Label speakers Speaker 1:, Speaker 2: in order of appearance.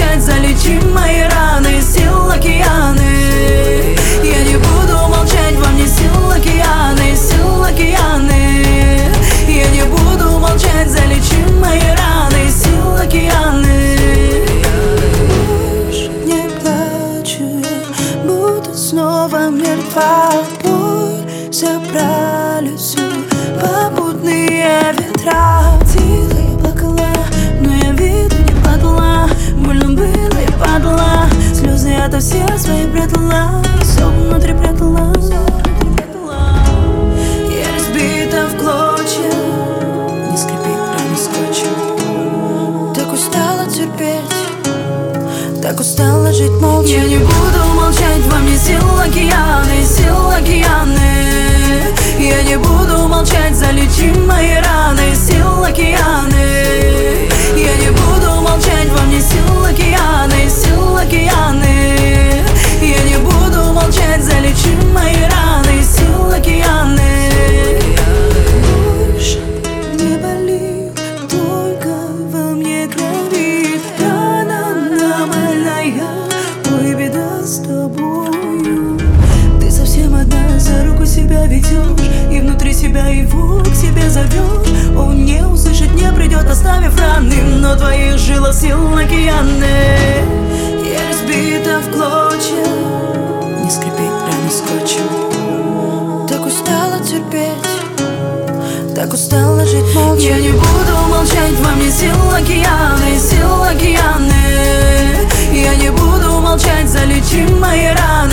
Speaker 1: молчать, залечим мои раны, сил океаны. Я не буду молчать, во мне сил океаны, сил океаны. Я не буду молчать, залечим мои раны, сил океаны.
Speaker 2: Не плачу я, будто снова мертва. Боль забрали всю попутные ветра. Тихо я плакала, но я виду не падала. Больно было, я падала, слезы я-то все свои прятала, все внутри прятала. Я разбита в клочья, не скрипит рана скотчем. Так устала терпеть, так устала жить молча.
Speaker 1: Я не буду молчать, во мне сил океаны, сил океаны. Я не буду молчать, залечим мои раны, сил океаны. Я не буду молчать, во мне сил океаны, сил океаны. Я не буду молчать, залечим мои раны, сил океаны.
Speaker 2: Больше не болит, только во мне кровит рана больная. Ой, беда с тобою. Ты совсем одна, за руку себя ведешь, и внутри себя его к себе зовешь. Он не услышать не придет, оставив раны, но твоих жилах сил океаны. Я разбита в клочья, не скрипит рана скотчем. Так устала терпеть, так устала жить молча.
Speaker 1: Я не буду молчать, во мне сил океаны, сил океаны. Я не буду молчать, залечим мои раны.